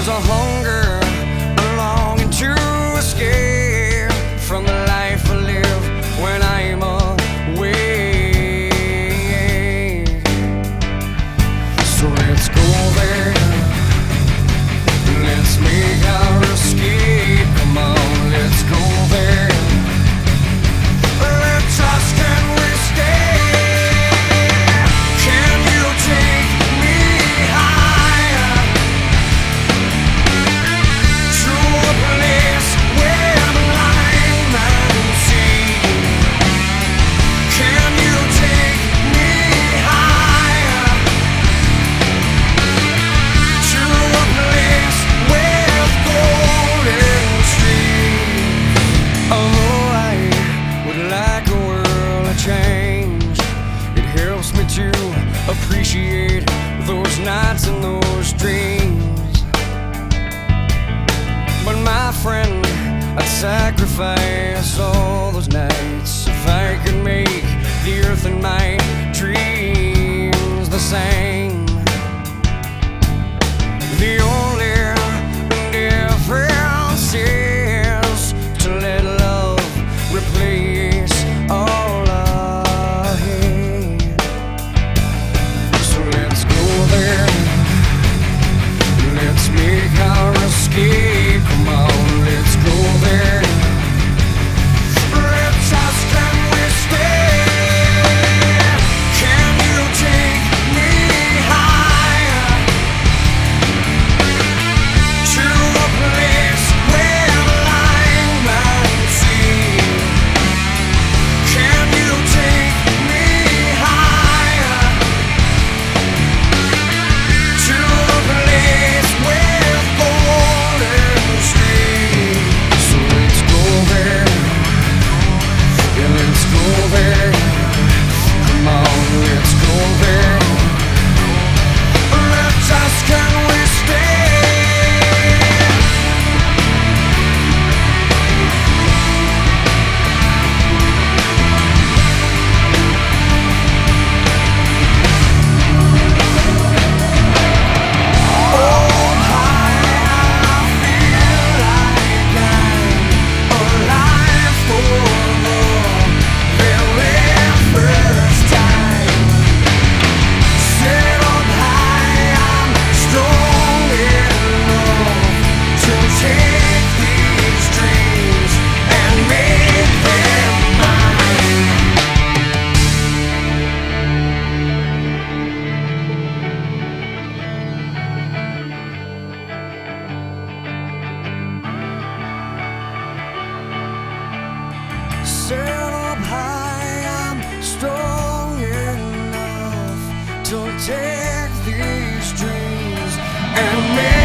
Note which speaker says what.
Speaker 1: There's a hunger, a longing to escape from the life I live when I'm away. So let's go there, let's make our escape. Come on, let's go there. Let's ask, can we stay? Can you take me higher to a place where the line man see? Can you take me higher to a place with golden streets? Oh, I would like a world of change. It helps me to appreciate those nights and those dreams. But my friend, I'd sacrifice all those nights if I could make the earth and my dreams the same. The only difference is to let love replace all I hate. So let's go there, let's make our escape. Come on, let's go there. Let's ask, can we stay? Can you take me higher to a place where the line man see? Can you take me higher to a place with golden streets? So let's go there, yeah, let's go there. Come on, let's go there. Let's ask, can we stay? Set up high, I'm strong enough to take these dreams and make